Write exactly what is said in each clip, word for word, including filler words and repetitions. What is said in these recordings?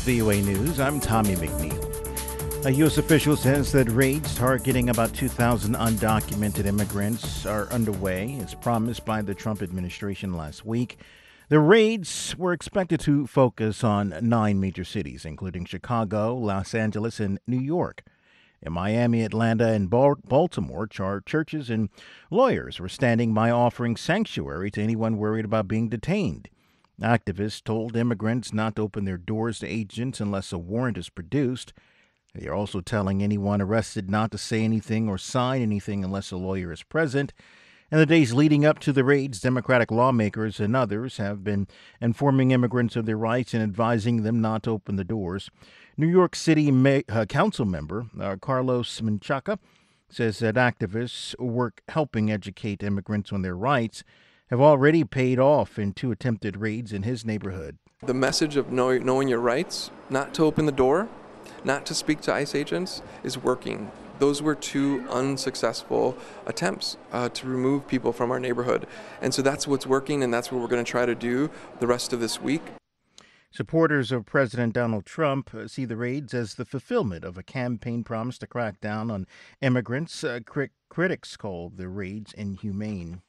V O A News. I'm Tommy McNeil. A U S official says that raids targeting about two thousand undocumented immigrants are underway, as promised by the Trump administration last week. The raids were expected to focus on nine major cities, including Chicago, Los Angeles, and New York. In Miami, Atlanta, and Baltimore, churches and lawyers were standing by offering sanctuary to anyone worried about being detained. Activists told immigrants not to open their doors to agents unless a warrant is produced. They are also telling anyone arrested not to say anything or sign anything unless a lawyer is present. In the days leading up to the raids, Democratic lawmakers and others have been informing immigrants of their rights and advising them not to open the doors. New York City May, uh, Council member uh, Carlos Menchaca says that activists work helping educate immigrants on their rights have already paid off in two attempted raids in his neighborhood. The message of know, knowing your rights, not to open the door, not to speak to ICE agents, is working. Those were two unsuccessful attempts uh, to remove people from our neighborhood. And so that's what's working, and that's what we're going to try to do the rest of this week. Supporters of President Donald Trump see the raids as the fulfillment of a campaign promise to crack down on immigrants. Uh, crit- critics call the raids inhumane.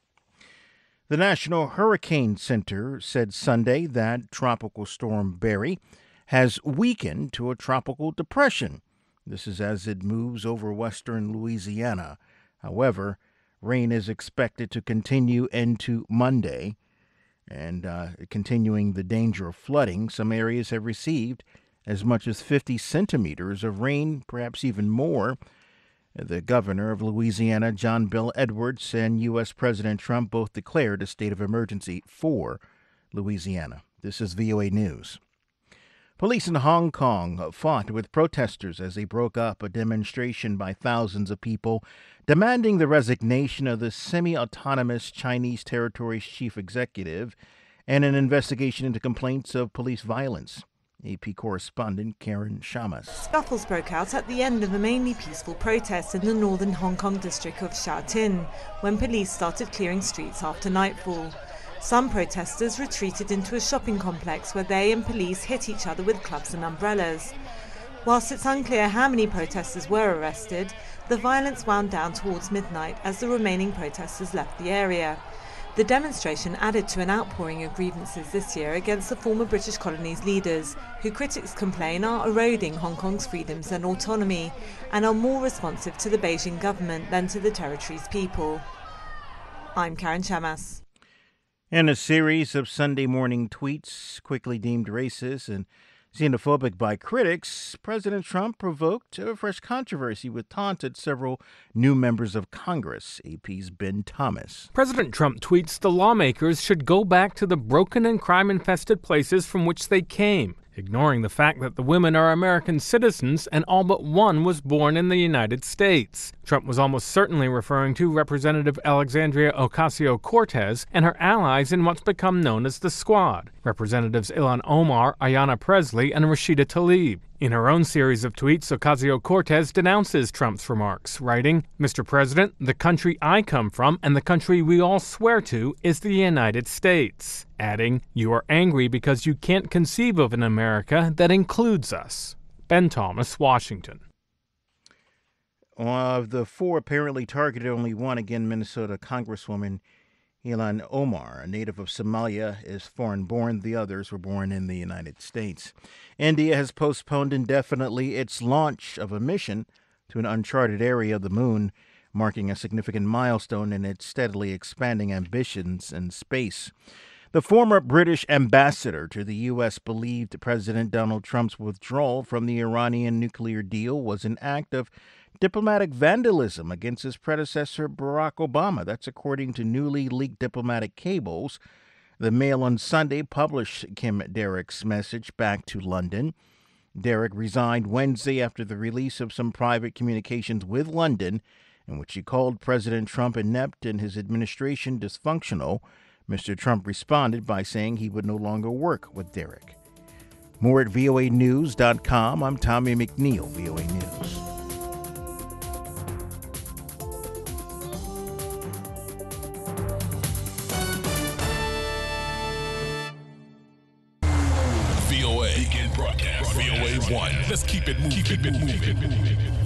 The National Hurricane Center said Sunday that Tropical Storm Barry has weakened to a tropical depression. This is as it moves over western Louisiana. However, rain is expected to continue into Monday, and uh, continuing the danger of flooding. Some areas have received as much as fifty centimeters of rain, perhaps even more. The governor of Louisiana, John Bel Edwards, and U S. President Trump both declared a state of emergency for Louisiana. This is V O A News. Police in Hong Kong fought with protesters as they broke up a demonstration by thousands of people demanding the resignation of the semi-autonomous Chinese territory's chief executive and an investigation into complaints of police violence. A P correspondent Karen Shamas. Scuffles broke out at the end of a mainly peaceful protest in the northern Hong Kong district of Sha Tin when police started clearing streets after nightfall. Some protesters retreated into a shopping complex where they and police hit each other with clubs and umbrellas. Whilst it's unclear how many protesters were arrested, the violence wound down towards midnight as the remaining protesters left the area. The demonstration added to an outpouring of grievances this year against the former British colonies' leaders, who critics complain are eroding Hong Kong's freedoms and autonomy and are more responsive to the Beijing government than to the territory's people. I'm Karen Shamas. In a series of Sunday morning tweets quickly deemed racist and xenophobic by critics, President Trump provoked a fresh controversy with taunts at several new members of Congress. A P's Ben Thomas. President Trump tweets the lawmakers should go back to the broken and crime-infested places from which they came, ignoring the fact that the women are American citizens and all but one was born in the United States. Trump was almost certainly referring to Representative Alexandria Ocasio-Cortez and her allies in what's become known as the Squad, Representatives Ilhan Omar, Ayanna Pressley, and Rashida Tlaib. In her own series of tweets, Ocasio-Cortez denounces Trump's remarks, writing, "Mister President, the country I come from and the country we all swear to is the United States," adding, "You are angry because you can't conceive of an America that includes us." Ben Thomas, Washington. Of the four apparently targeted, only one, again Minnesota Congresswoman Ilhan Omar, a native of Somalia, is foreign-born. The others were born in the United States. India has postponed indefinitely its launch of a mission to an uncharted area of the moon, marking a significant milestone in its steadily expanding ambitions in space. The former British ambassador to the U S believed President Donald Trump's withdrawal from the Iranian nuclear deal was an act of diplomatic vandalism against his predecessor, Barack Obama. That's according to newly leaked diplomatic cables. The Mail on Sunday published Kim Derrick's message back to London. Derrick resigned Wednesday after the release of some private communications with London, in which he called President Trump inept and his administration dysfunctional. Mister Trump responded by saying he would no longer work with Derrick. More at V O A news dot com. I'm Tommy McNeil, V O A News. V O A. Begin broadcast. V O A Metro Wave one. Let's keep it moving. Keep it moving.